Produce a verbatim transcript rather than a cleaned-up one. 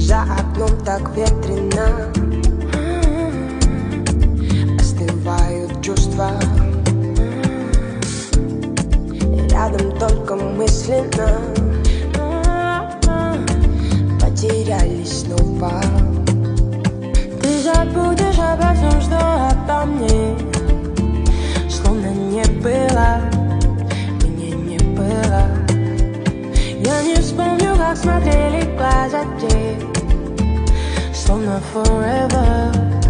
За окном так ветрено, остывают чувства, рядом только мысленно, потерялись снова. Ты забудешь обо всем, что обо мне, словно не было, меня не было. Я не вспомню, как смотрели глаза те, словно forever.